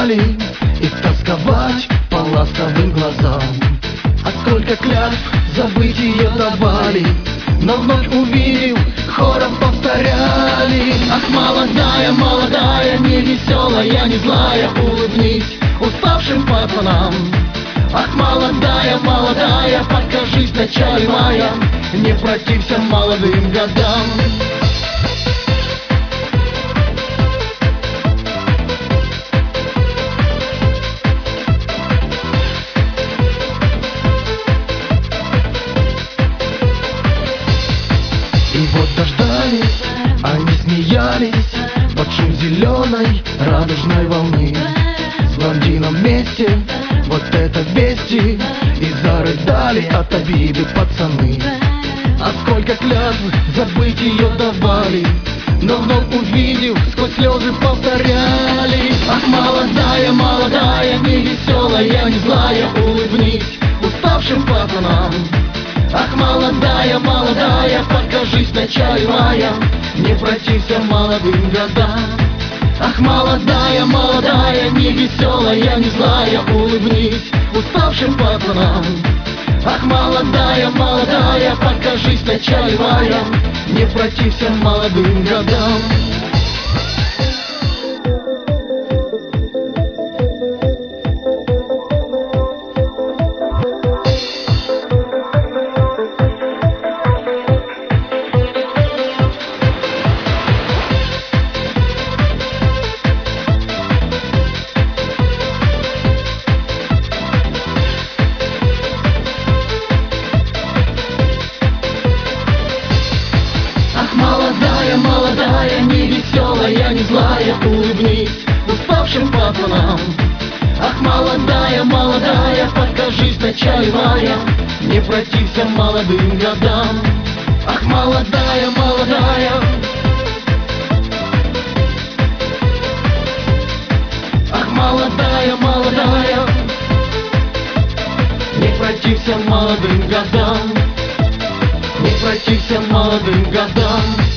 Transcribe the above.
давали и тосковать по ласковым глазам. А сколько клятв забыть ее давали, но вновь увидев, хором повторяли: ах, молодая, молодая, не веселая, не злая, улыбнись уставшим пацанам. Ах, молодая, молодая, покажись в начале мая, не протився молодым годам. И вот дождались, они смеялись под шум зеленой радужной волны. С блондином вместе, вот это вести, и зарыдали от обиды пацаны. А сколько клятв забыть ее давали, но вновь увидев, сквозь слезы повторяли: ах, молодая, молодая, не веселая, не злая, улыбнись уставшим пацанам. Ах, молодая, молодая, покажись в начале мая, не протився молодым годам. Ах, молодая, молодая, не веселая, не злая, улыбнись уставшим пацанам. Ах, молодая, молодая, покажись в начале мая, не протився молодым годам. Молодая, молодая, не веселая, не злая, улыбнись уставшим пацанам. Ах, молодая, молодая, покажись в начале мая, не протився молодым годам. Ах, молодая, молодая, ах, молодая, молодая, не протився молодым годам, не протився молодым годам.